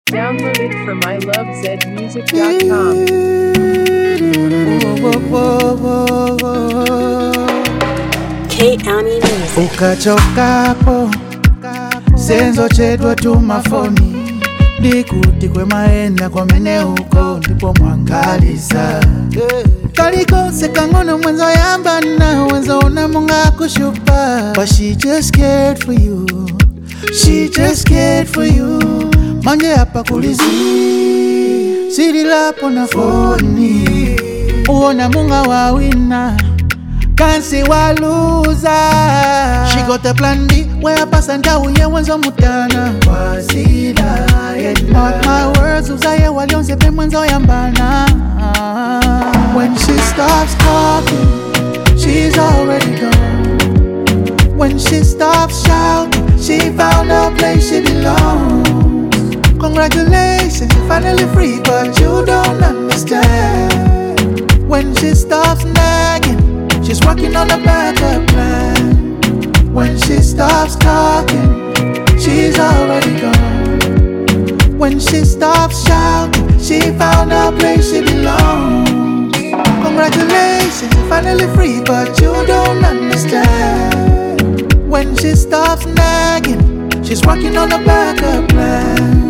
Downloaded from ilovezmusic.com. K-Ani Music. Ukachokapo senzo chedwa tumafoni ndikuti kwemaenda kwamene uko ndipo mwangaliza kalikose kangono mwenzo yambana wenzo unamunga kushupa but she just scared for you, she just scared for you. Manje hapa kulizi siri lapo na foni uona munga wawina kansi waluza. She got a plan B where pasanja uye wenzo mutana wazida mark my words uzaye walionse pe mwenzo yambana. When she stops talking she's already gone. When she stops shouting she found a place she belongs. Congratulations, you're finally free, but you don't understand. When she stops nagging she's working on a backup plan. When she stops talking, she's already gone. When she stops shouting, she found a place she belongs. Congratulations, you're finally free, but you don't understand. When she stops nagging, she's working on a backup plan.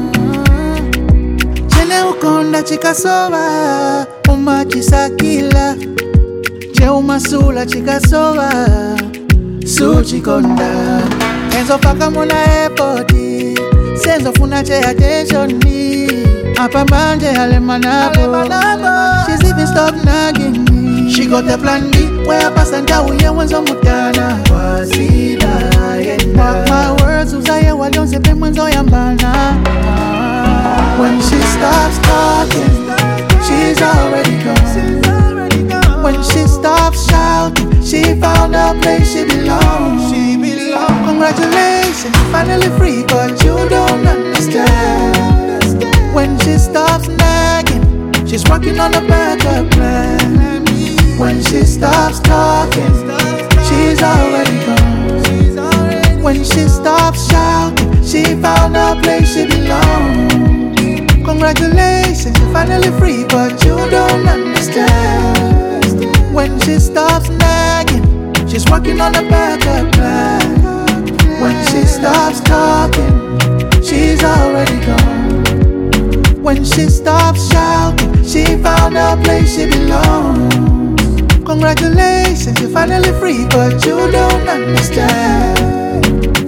Chene ukonda chikasoba, umachisakila. Umasula chikasoba suchikonda enzo paka muna epoti senzo funa che attention ni apa manje alemanabo. She's even stop nagging me. She got a plan B where pasanja uye wenzo mutana wazida mark my words uzaye walionse pe mwenzo yambana. When she stops talking she's already gone. When she stops shouting, she found a place she belongs. Congratulations, you're finally free, but you don't understand. When she stops nagging, she's working on a backup plan. When she stops talking, she's already gone. When she stops shouting, she found a place she belongs. Congratulations, you're finally free, but you don't understand. When she stops nagging, she's working on a backup plan. When she stops talking, she's already gone. When she stops shouting, she found a place she belongs. Congratulations, you're finally free, but you don't understand.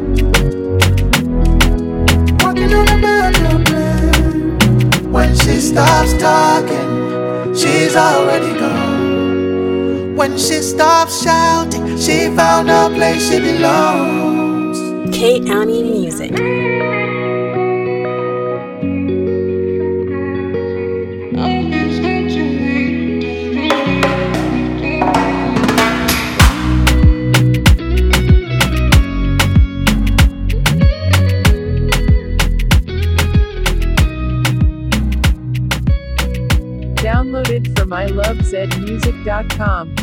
Working on a backup plan. When she stops talking, she's already gone. When she stops shouting, she found a place she belongs. K-Ani Music. Downloaded from ilovezmusic.com.